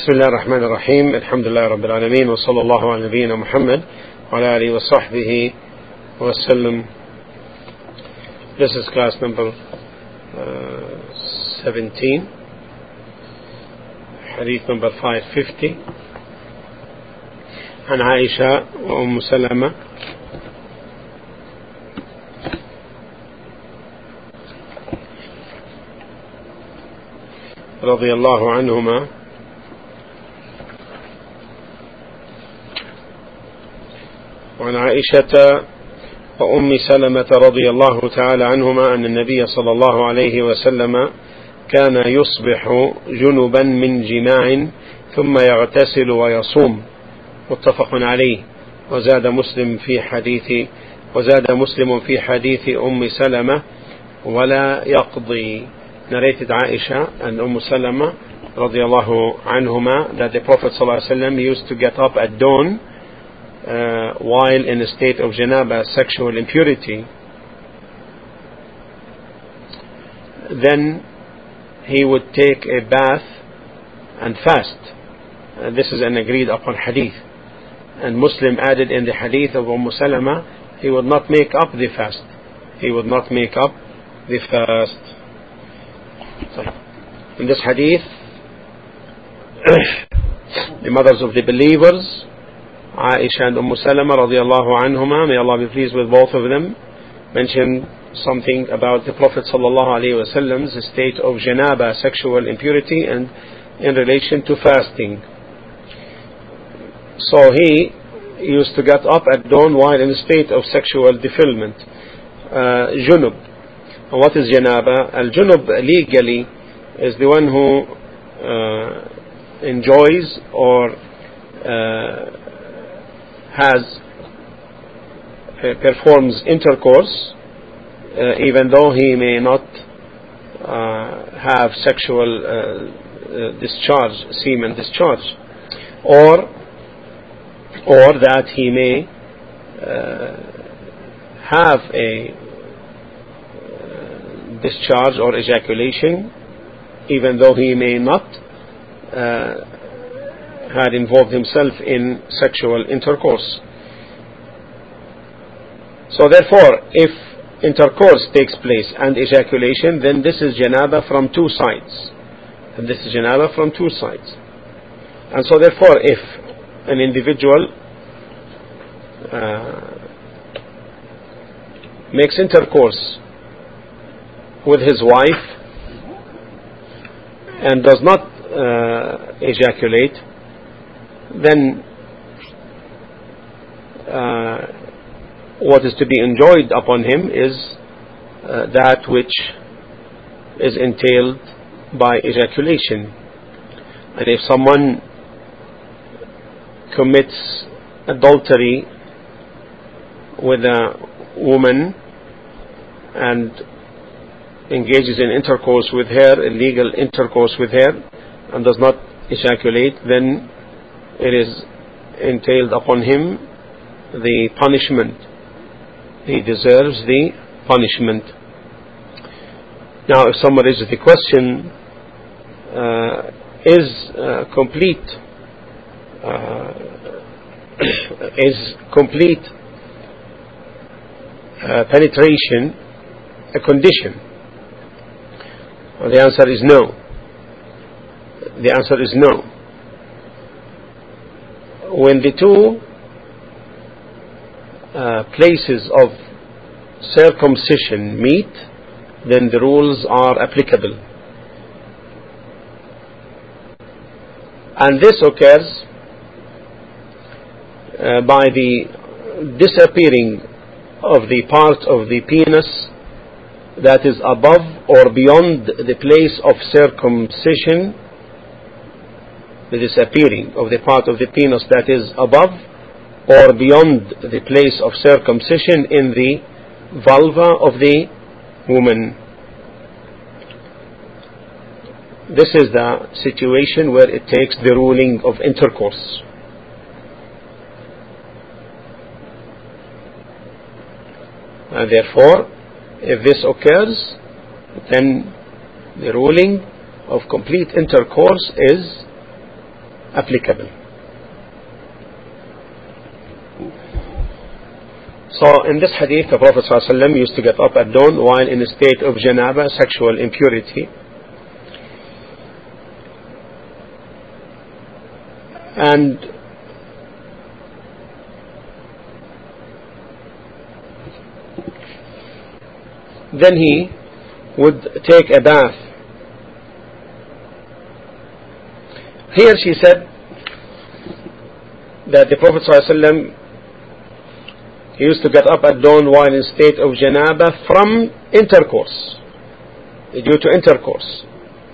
بسم الله الرحمن الرحيم. الحمد لله رب العالمين، وصلى الله على نبينا محمد وعلى آله وصحبه وسلم. This is class number 17, hadith number 550. عن عائشة وأم سلمة رضي الله عنهما وعن عائشة وأم سلمة رضي الله تعالى عنهما أن النبي صلى الله عليه وسلم كان يصبح جنبا من جماع ثم يغتسل ويصوم، متفق عليه. وزاد مسلم في حديث أم سلمة ولا يقضي. Narrated Aisha and Salama radiallahu anhuma that the Prophet sallallahu alaihi wasallam used to get up at dawn while in a state of janaba, sexual impurity. Then he would take a bath and fast. This is an agreed upon hadith. And Muslim added in the hadith of Salama, he would not make up the fast. In this hadith, the mothers of the believers, Aisha and Salama radiallahu anhuma, may Allah be pleased with both of them, mentioned something about the Prophet sallallahu alaihi wasallam's state of janaba, sexual impurity, and in relation to fasting. So he used to get up at dawn while in a state of sexual defilement. Junub. What is janaba? Al-junub legally is the one who enjoys or performs intercourse even though he may not have sexual semen discharge, or that he may have a discharge or ejaculation even though he may not had involved himself in sexual intercourse. So therefore, if intercourse takes place and ejaculation, then this is janaba from two sides. And so therefore, if an individual makes intercourse with his wife and does not ejaculate, then what is to be enjoyed upon him is that which is entailed by ejaculation. And if someone commits adultery with a woman and engages in intercourse with her, illegal intercourse with her, and does not ejaculate, then it is entailed upon him the punishment. He deserves the punishment. Now, if someone raises the question, is complete penetration a condition? Well, the answer is no. When the two places of circumcision meet, then the rules are applicable. And this occurs by the disappearing of the part of the penis that is above or beyond the place of circumcision, the disappearing of the part of the penis that is above or beyond the place of circumcision in the vulva of the woman. This is the situation where it takes the ruling of intercourse. And therefore, if this occurs, then the ruling of complete intercourse is applicable. So in this hadith, the Prophet ﷺ used to get up at dawn while in a state of janaba, sexual impurity. And then he would take a bath. Here she said that the Prophet ﷺ, he used to get up at dawn while in state of janaba from intercourse, due to intercourse.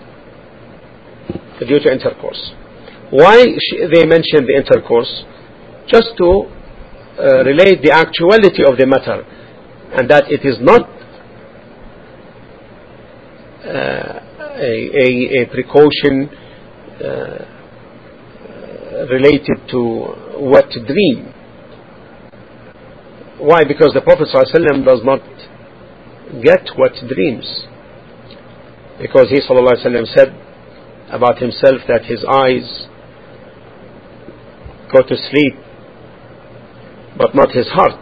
Why they mention the intercourse? Just to relate the actuality of the matter, and that it is not a precaution related to wet dream. Why? Because the Prophet ﷺ does not get wet dreams. Because he ﷺ said about himself that his eyes go to sleep, but not his heart.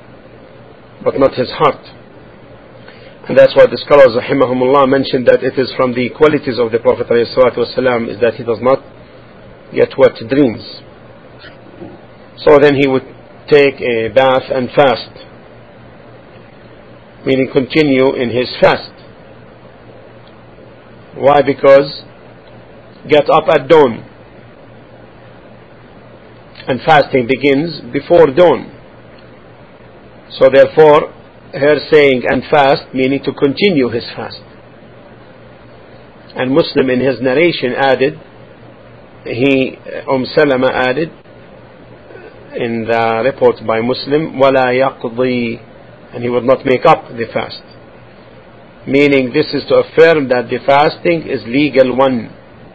And that's why the scholars, rahimahumullah, mentioned that it is from the qualities of the Prophet ﷺ is that he does not get wet dreams. So then he would take a bath and fast, meaning continue in his fast. Why? Because get up at dawn, and fasting begins before dawn. So therefore, her saying and fast, meaning to continue his fast. And Muslim in his narration added, Salama added in the report by Muslim, وَلَا يَقْضِي, and he would not make up the fast. Meaning this is to affirm that the fasting is a legal one.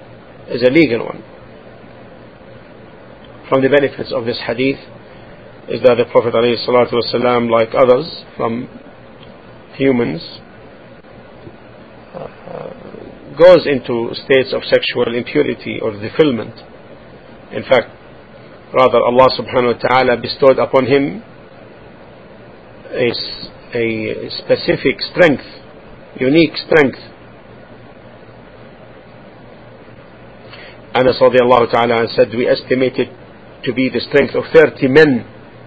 From the benefits of this hadith is that the Prophet ﷺ, like others from humans, goes into states of sexual impurity or defilement. In fact, rather Allah subhanahu wa ta'ala bestowed upon him a specific strength, unique strength. Anas radiallahu ta'ala said, we estimate it to be the strength of 30 men.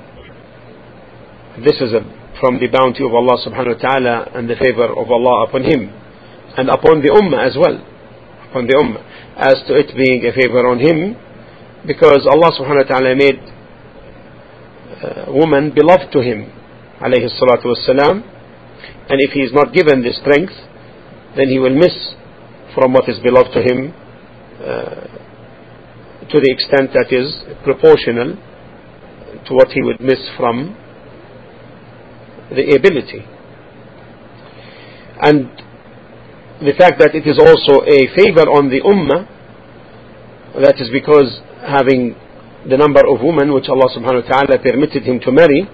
This is from the bounty of Allah subhanahu wa ta'ala and the favor of Allah upon him and upon the ummah as well, as to it being a favor on him, because Allah subhanahu wa ta'ala made woman beloved to him, alayhi salatu wassalam, and if he is not given the strength, then he will miss from what is beloved to him to the extent that is proportional to what he would miss from the ability. And the fact that it is also a favor on the ummah, that is because having the number of women which Allah subhanahu wa ta'ala permitted him to marry,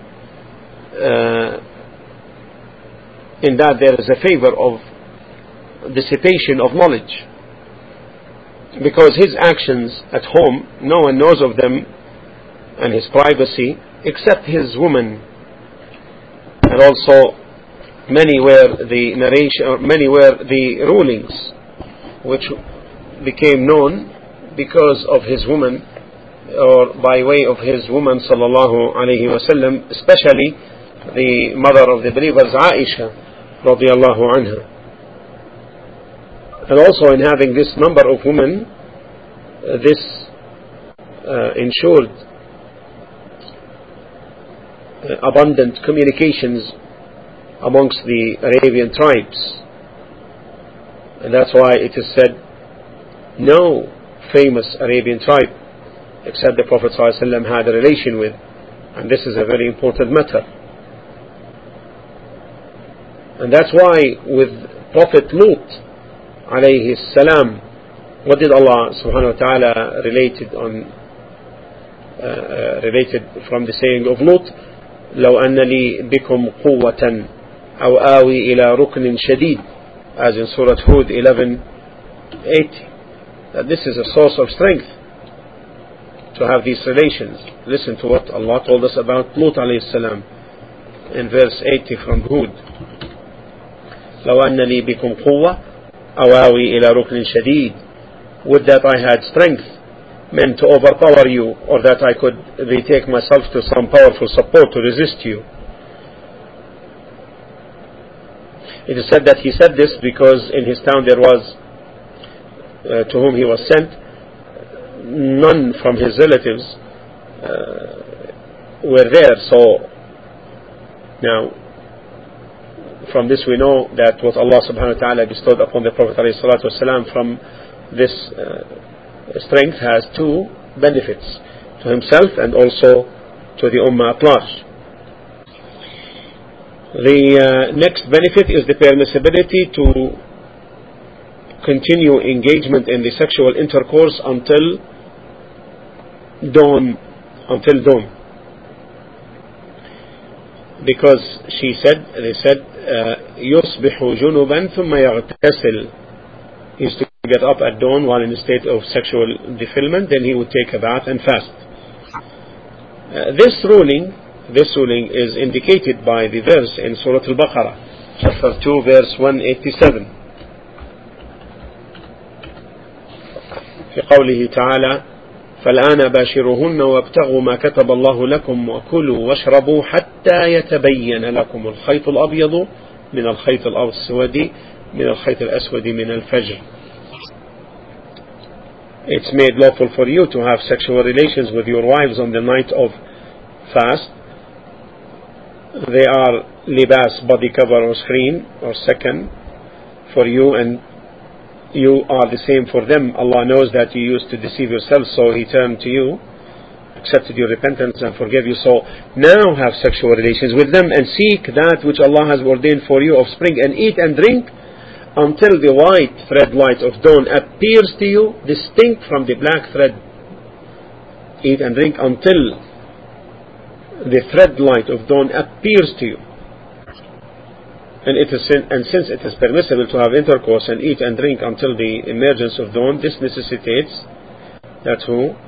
in that there is a favor of dissipation of knowledge, because his actions at home, no one knows of them, and his privacy except his woman. And also many were the rulings which became known because of his woman, or by way of his woman sallallahu alayhi wasallam, especially the mother of the believers, Aisha radiallahu anha. And also in having this number of women, this ensured abundant communications amongst the Arabian tribes. And that's why it is said, no famous Arabian tribe except the Prophet ﷺ had a relation with, and this is a very important matter. And that's why with Prophet Lut alayhi salam, what did Allah subhanahu wa ta'ala related from the saying of Lut, لو أن لي بكم قوة أو آوي إلى ركن شديد, as in Surah Hud 11:80, that this is a source of strength. to have these relations. Listen to what Allah told us about Lut alayhi salam in verse 80 from Hud. لو أن لي بكم قوة أواوي إلى ركن شديد. Would that I had strength, meant to overpower you, or that I could betake myself to some powerful support to resist you. It is said that he said this because in his town there was, to whom he was sent, none from his relatives were there. So now from this we know that what Allah subhanahu wa ta'ala bestowed upon the Prophet ﷺ from this strength has two benefits, to himself and also to the ummah at large. The next benefit is the permissibility to continue engagement in the sexual intercourse until dawn, because they said يصبح جنبا ثم يغتسل. He used to get up at dawn while in a state of sexual defilement, then he would take a bath and fast. This ruling is indicated by the verse in Surah Al-Baqarah, chapter 2, verse 187. في قوله تعالى فالآن باشروهن وابتغوا ما كتب الله لكم وكلوا واشربوا حتى يتبين لكم الخيط الأبيض من الخيط الأسود من الخيط الأسود من الفجر. It's made lawful for you to have sexual relations with your wives on the night of fast. They are libas, body cover or screen or second for you, and you are the same for them. Allah knows that you used to deceive yourself, so He turned to you, accepted your repentance and forgave you. So now have sexual relations with them and seek that which Allah has ordained for you of spring, and eat and drink until the white thread light of dawn appears to you distinct from the black thread. Eat and drink until the thread light of dawn appears to you. And since it is permissible to have intercourse and eat and drink until the emergence of dawn, this necessitates that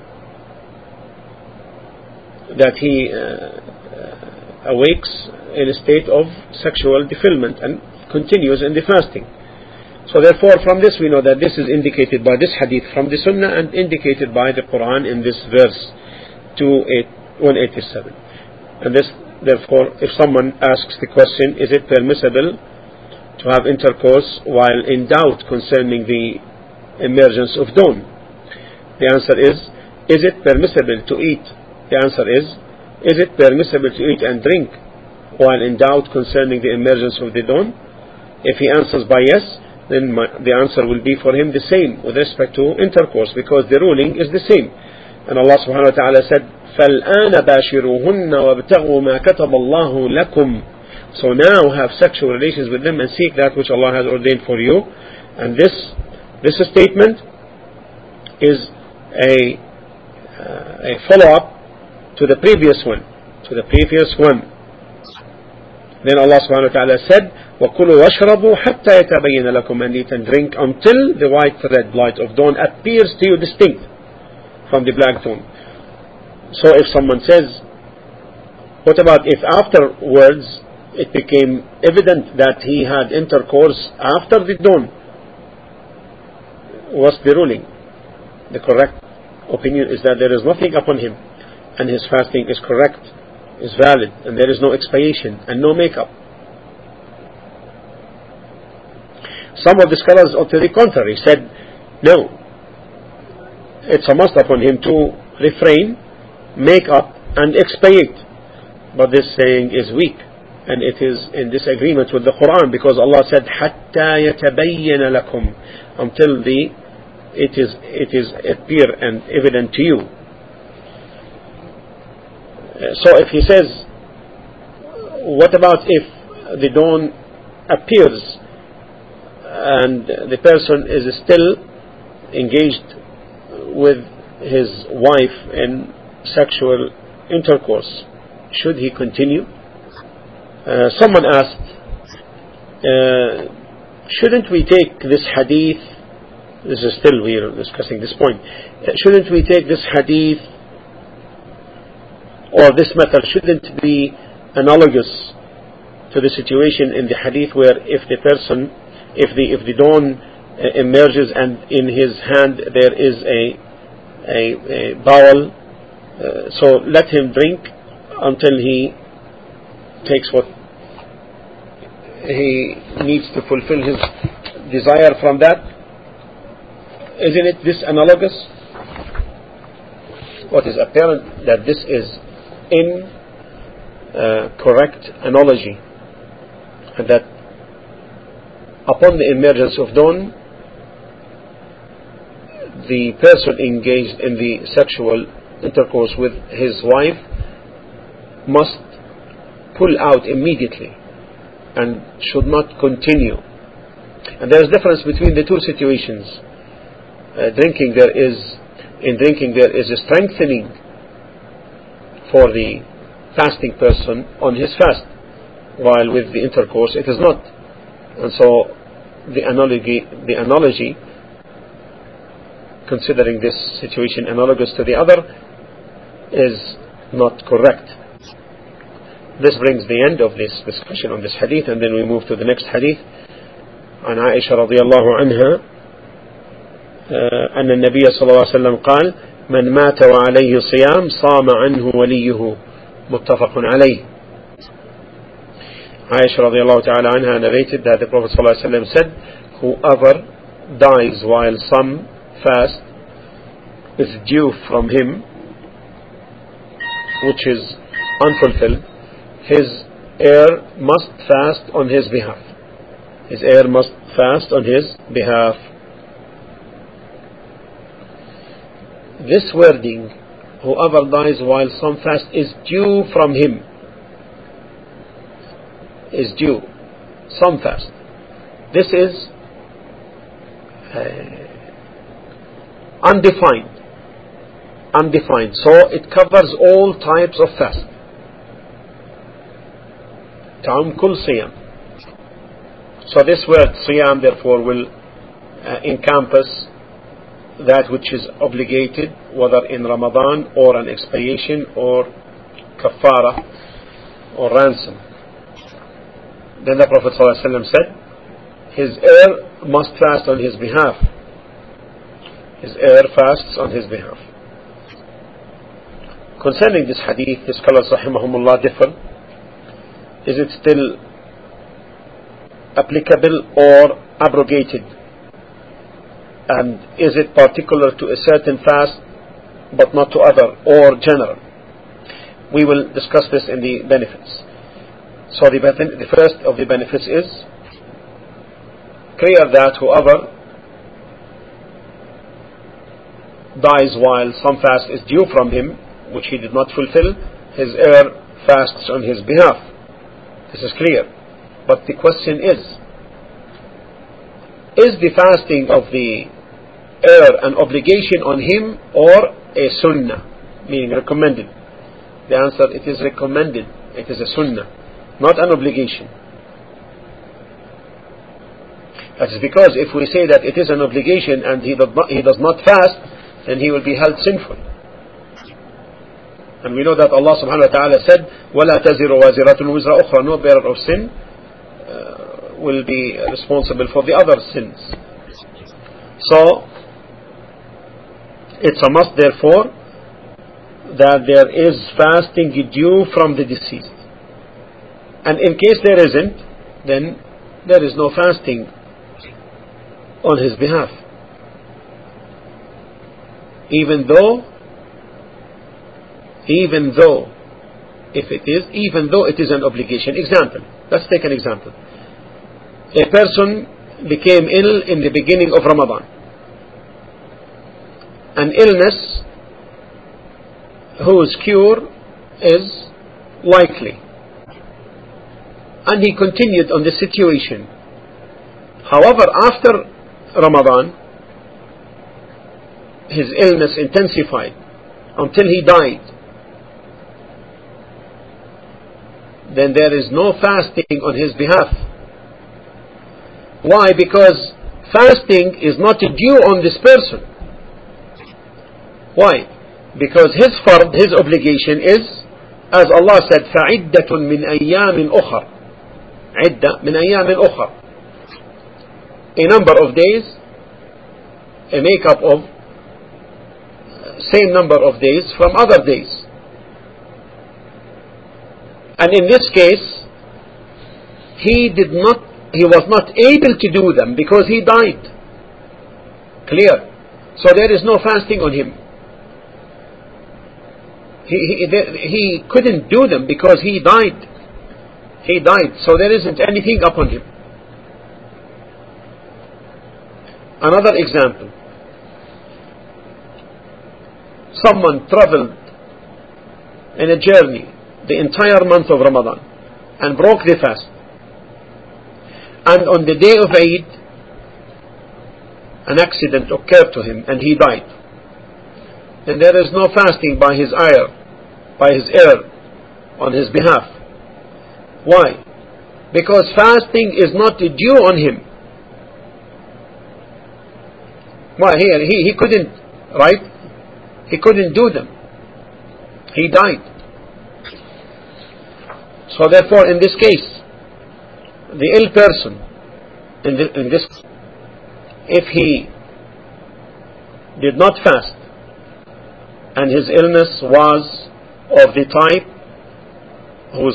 he awakes in a state of sexual defilement and continues in the fasting. So therefore from this we know that this is indicated by this hadith from the Sunnah and indicated by the Quran in this verse 187. And this, therefore, if someone asks the question, is it permissible to have intercourse while in doubt concerning the emergence of dawn? The answer is it permissible to eat? The answer is it permissible to eat and drink while in doubt concerning the emergence of the dawn? If he answers by yes, then the answer will be for him the same with respect to intercourse, because the ruling is the same. And Allah subhanahu wa ta'ala said, فَالْآنَ بَاشِرُوهُنَّ وَابْتَغُوا مَا كَتَبَ اللَّهُ لَكُمْ. So now have sexual relations with them and seek that which Allah has ordained for you. And this statement is a follow-up to the previous one. Then Allah subhanahu wa ta'ala said, وَكُلُوا وَاشْرَبُوا حَتَّى يَتَبَيَّنَ لَكُمْ, and eat and drink until the white thread light of dawn appears to you distinct from the black dawn. So if someone says, what about if afterwards it became evident that he had intercourse after the dawn? What's the ruling? The correct opinion is that there is nothing upon him, and his fasting is correct, is valid, and there is no expiation and no makeup. Some of the scholars, to the contrary, said, no, it's a must upon him to refrain, make up and expiate. But this saying is weak, and it is in disagreement with the Quran, because Allah said حَتَّى يَتَبَيَّنَ لَكُمْ, until it is appear and evident to you. So if he says, what about if the dawn appears and the person is still engaged with his wife in sexual intercourse? Should he continue? Someone asked, shouldn't we take this hadith, we are discussing this point, shouldn't we take this hadith or this method shouldn't be analogous to the situation in the hadith where if the dawn emerges and in his hand there is a bowl, so let him drink until he takes what he needs to fulfill his desire from that. Isn't it this analogous? What is apparent that this is incorrect analogy, and that upon the emergence of dawn, the person engaged in the sexual intercourse with his wife must pull out immediately and should not continue. And there is difference between the two situations. In drinking there is a strengthening for the fasting person on his fast, while with the intercourse it is not. And so the analogy, considering this situation analogous to the other, is not correct. This brings the end of this discussion on this hadith, and then we move to the next hadith. عن عائشة رضي الله عنها أن النبي صلى الله عليه وسلم قال: من مات وعليه صيام صام عنه وليه متفق عليه. Aisha radiallahu ta'ala anha narrated that the Prophet صلى الله عليه وسلم said, whoever dies while some fast is due from him, which is unfulfilled, his heir must fast on his behalf. His heir must fast on his behalf. This wording, whoever dies while some fast is due from him, is due some fast. This is undefined, so it covers all types of fast. تعم كل صيام. So this word صيام therefore will encompass that which is obligated, whether in Ramadan or an expiation or kafara or ransom. Then the Prophet ﷺ said, his heir must fast on his behalf. His heir fasts on his behalf. Concerning this hadith, the scholars rahimahumullah differ. Is it still applicable or abrogated? And is it particular to a certain fast but not to other, or general? We will discuss this in the benefits. So the first of the benefits is clear that whoever dies while some fast is due from him, which he did not fulfill, his heir fasts on his behalf. This is clear. But the question is the fasting of the heir an obligation on him or a sunnah, meaning recommended? The answer, it is recommended. It is a sunnah, not an obligation. That is because if we say that it is an obligation and he does not fast, then he will be held sinful. And we know that Allah subhanahu wa ta'ala said, وَلَا تَزِرُ وَازِرَةٌ وِزْرَ أُخْرَى. No bearer of sin will be responsible for the other sins. So it's a must therefore that there is fasting due from the deceased. And in case there isn't, then there is no fasting on his behalf. Even though it is an obligation. Example. Let's take an example. A person became ill in the beginning of Ramadan. An illness whose cure is likely. And he continued on this situation. However, after Ramadan, his illness intensified until he died. Then there is no fasting on his behalf. Why? Because fasting is not due on this person. Why? Because his obligation is As Allah said, فَعِدَّةٌ مِّنْ أَيَّامٍ أُخَرٍ. عِدَّة مِّنْ أَيَّامٍ أُخَرٍ. A number of days, a makeup of same number of days from other days. And in this case, he was not able to do them because he died. Clear? So there is no fasting on him. He couldn't do them because he died. He died, so there isn't anything upon him. Another example. Someone traveled in a journey the entire month of Ramadan and broke the fast. And on the day of Eid, an accident occurred to him and he died. And there is no fasting by his heir on his behalf. Why? Because fasting is not due on him. Why? He couldn't, right? He couldn't do them. He died. So therefore, in this case, the ill person, in this, if he did not fast, and his illness was of the type whose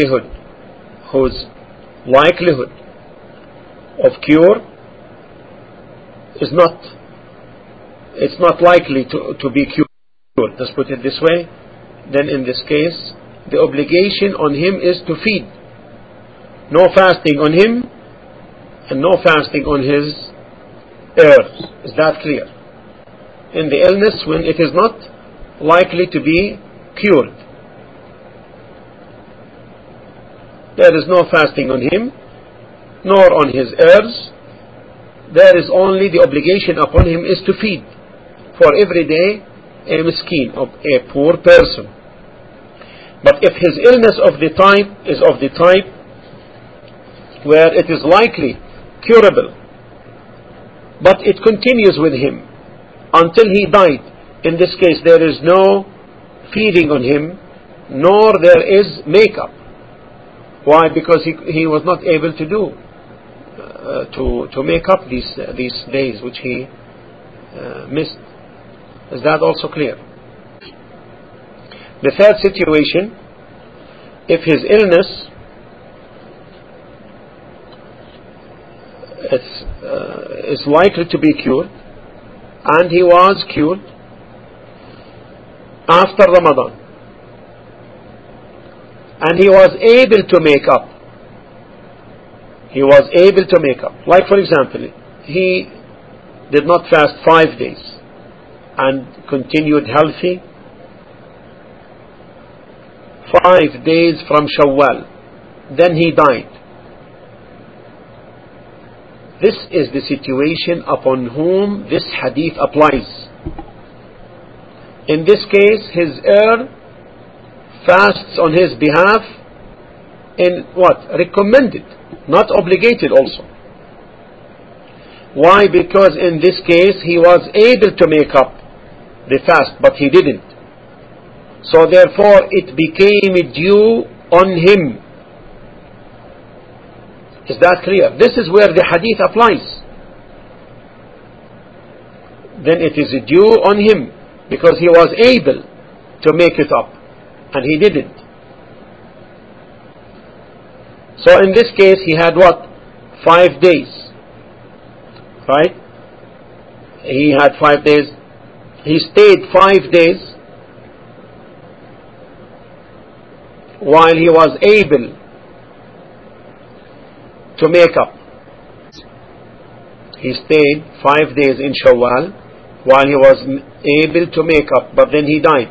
likelihood of cure is not, it's not likely to be cured, let's put it this way, then in this case, the obligation on him is to feed. No fasting on him, and no fasting on his heirs. Is that clear? In the illness, when it is not likely to be cured, there is no fasting on him, nor on his heirs. There is only the obligation upon him is to feed for every day a miskin, a poor person. But if his illness is of the type where it is likely curable, but it continues with him until he died, in this case there is no feeding on him, nor there is makeup. Why? Because he was not able to do to make up these days which he missed. Is that also clear? The third situation, if his illness is likely to be cured, and he was cured after Ramadan, and he was able to make up. He was able to make up. Like for example, he did not fast 5 days and continued healthy 5 days from Shawwal. Then he died. This is the situation upon whom this hadith applies. In this case, his heir fasts on his behalf in what? Recommended, not obligated also. Why? Because in this case he was able to make up the fast, but he didn't. So therefore it became due on him. Is that clear? This is where the hadith applies. Then it is due on him because he was able to make it up and he didn't. So in this case he had what? 5 days. Right? He had 5 days. He stayed 5 days while he was able to make up. He stayed 5 days in Shawwal while he was able to make up, but then he died.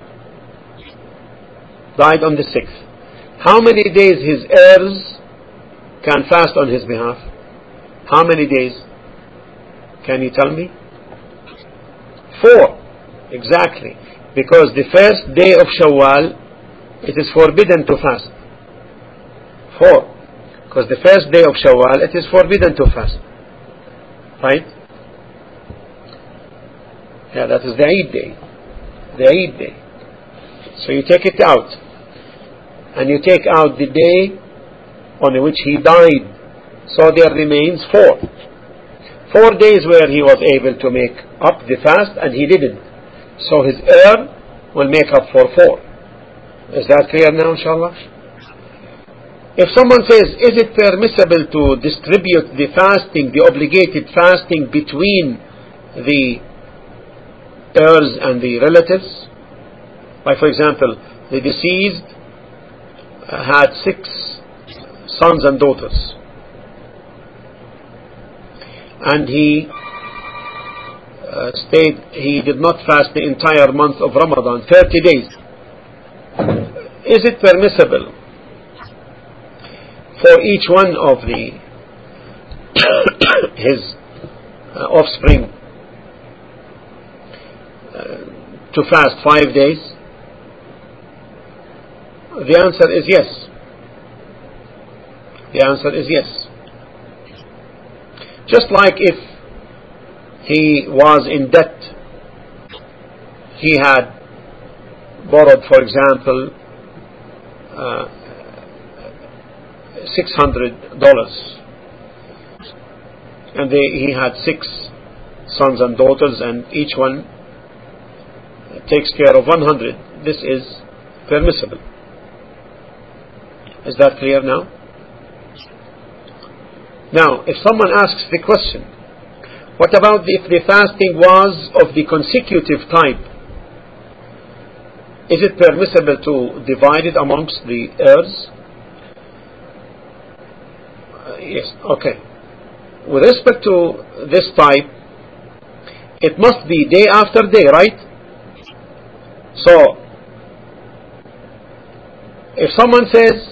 Died on the 6th. How many days his heirs can fast on his behalf? How many days? Can you tell me? 4. Exactly. Because the first day of Shawwal, it is forbidden to fast. 4. Because the first day of Shawwal, it is forbidden to fast. Right? Yeah, that is the Eid day. The Eid day. So you take it out. and you take out the day on which he died, so there remains 4. 4 days where he was able to make up the fast and he didn't. So his heir will make up for 4. Is that clear now, inshallah? If someone says, is it permissible to distribute the fasting, the obligated fasting, between the heirs and the relatives? Like, for example, the deceased had 6 sons and daughters, and he he did not fast the entire month of Ramadan, 30 days. Is it permissible for each one of his offspring to fast 5 days? The answer is yes. The answer is yes. Just like if he was in debt, he had borrowed, for example, $600, and he had 6 sons and daughters, and each one takes care of 100. This is permissible. Is that clear now? Now, if someone asks the question, what about if the fasting was of the consecutive type? Is it permissible to divide it amongst the heirs? Yes, okay. With respect to this type, it must be day after day, right? So, if someone says,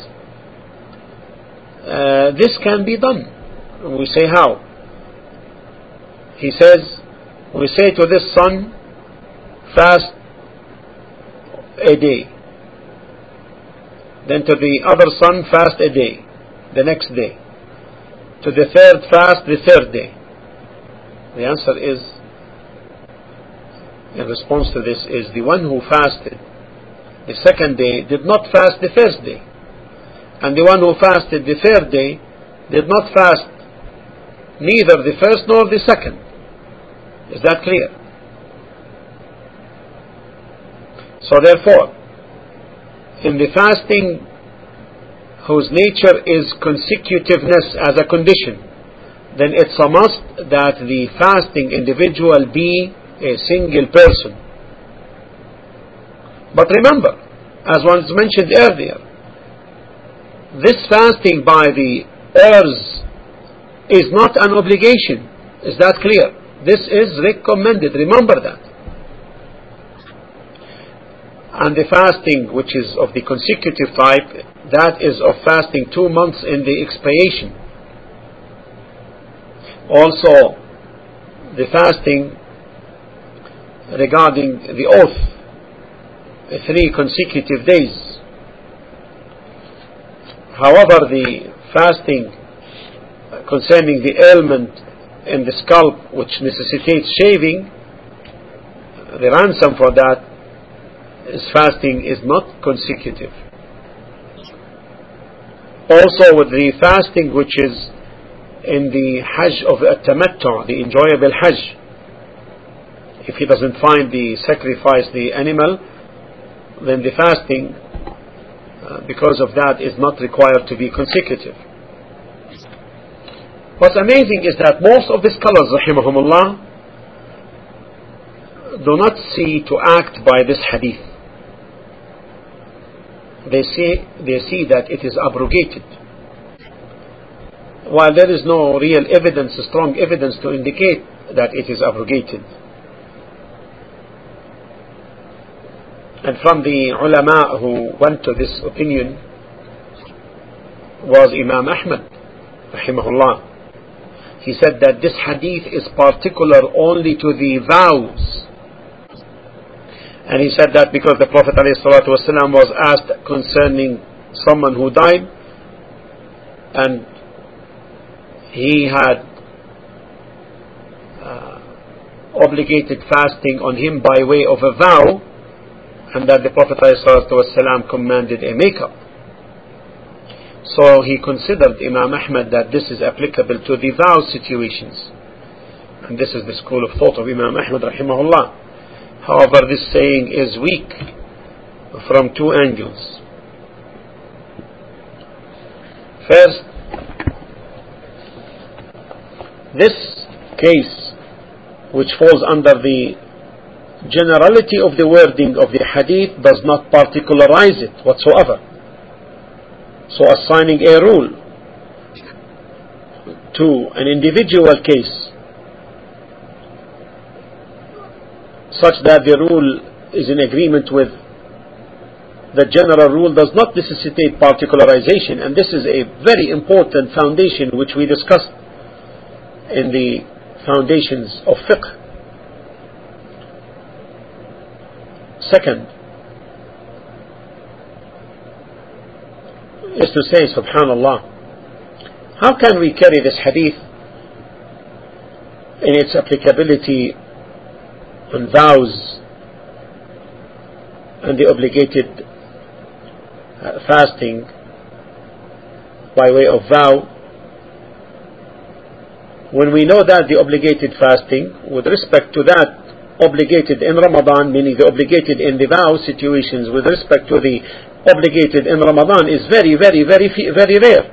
this can be done, we say how? He says, we say to this son, fast a day. Then to the other son, fast a day, the next day. To the third, fast the third day. The answer is, in response to this, is the one who fasted the second day did not fast the first day. And the one who fasted the third day did not fast neither the first nor the second. Is that clear? So therefore, in the fasting whose nature is consecutiveness as a condition, then it's a must that the fasting individual be a single person. But remember, as was mentioned earlier, this fasting by the heirs is not an obligation. Is that clear? This is recommended. Remember that. And the fasting which is of the consecutive type, that is of fasting 2 months in the expiation. Also, the fasting regarding the oath, 3 consecutive days. However, the fasting concerning the ailment in the scalp which necessitates shaving, the ransom for that fasting is not consecutive. Also, with the fasting which is in the Hajj of At-Tamattu, the enjoyable Hajj, if he doesn't find the sacrifice the animal, then the fasting because of that is not required to be consecutive. What's amazing is that most of the scholars, rahimahumullah, do not see to act by this hadith. They see that it is abrogated, while there is no real evidence, strong evidence to indicate that it is abrogated. And from the ulama who went to this opinion was Imam Ahmad, rahimahullah. He said that this hadith is particular only to the vows. And he said that because the Prophet ﷺ was asked concerning someone who died, and he had obligated fasting on him by way of a vow, and that the Prophet ﷺ commanded a makeup. So he considered, Imam Ahmad, that this is applicable to the vow situations. And this is the school of thought of Imam Ahmad rahimahullah. However, this saying is weak from two angles. First, this case, which falls under the generality of the wording of the hadith, does not particularize it whatsoever. So assigning a rule to an individual case such that the rule is in agreement with the general rule does not necessitate particularization, and this is a very important foundation which we discussed in the foundations of fiqh. Second is to say, subhanallah, how can we carry this hadith in its applicability on vows and the obligated fasting by way of vow, when we know that the obligated fasting with respect to that obligated in Ramadan, meaning the obligated in the vow situations with respect to the obligated in Ramadan, is very, very, very, very rare.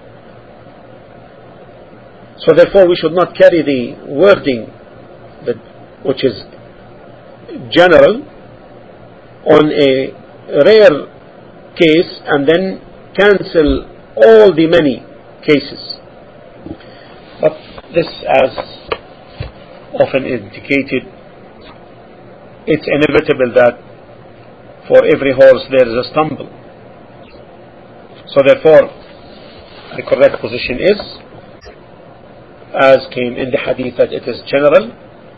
So therefore we should not carry the wording which is general on a rare case and then cancel all the many cases. But this, as often indicated, it's inevitable that for every horse there is a stumble. So therefore the correct position is, as came in the hadith, that it is general.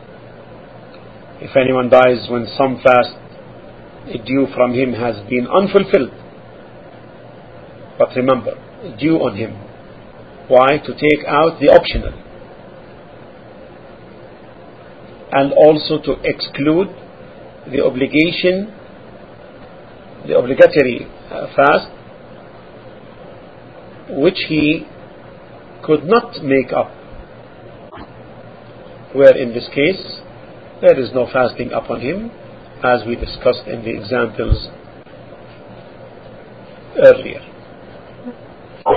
If anyone dies when some fast due from him has been unfulfilled, but remember, due on him. Why? To take out the optional, and also to exclude the obligation, the obligatory fast, which he could not make up, where in this case there is no fasting upon him, as we discussed in the examples earlier.